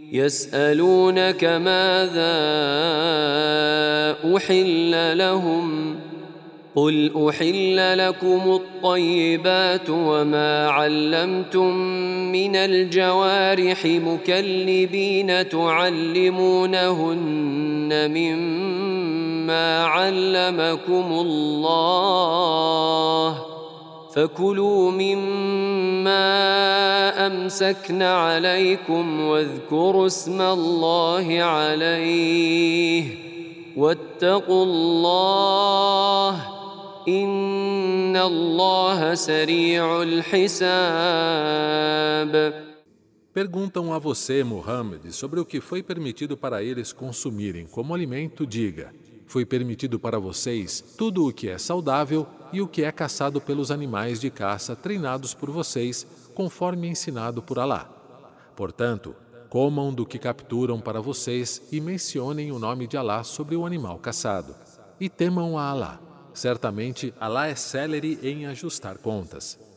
يسألونك ماذا أحل لهم قل أحل لكم الطيبات وما علمتم من الجوارح مكلبين تعلمونهن مما علمكم الله فكلوا مما أمسكن عليكم واذكروا اسم الله عليه واتقوا الله إن الله سريع الحساب. Perguntam a você, Muhammad, sobre o que foi permitido para eles consumirem como alimento. Diga: foi permitido para vocês tudo o que é saudável e o que é caçado pelos animais de caça treinados por vocês, conforme ensinado por Alá. Portanto, comam do que capturam para vocês e mencionem o nome de Alá sobre o animal caçado. E temam a Alá. Certamente, Alá é célere em ajustar contas.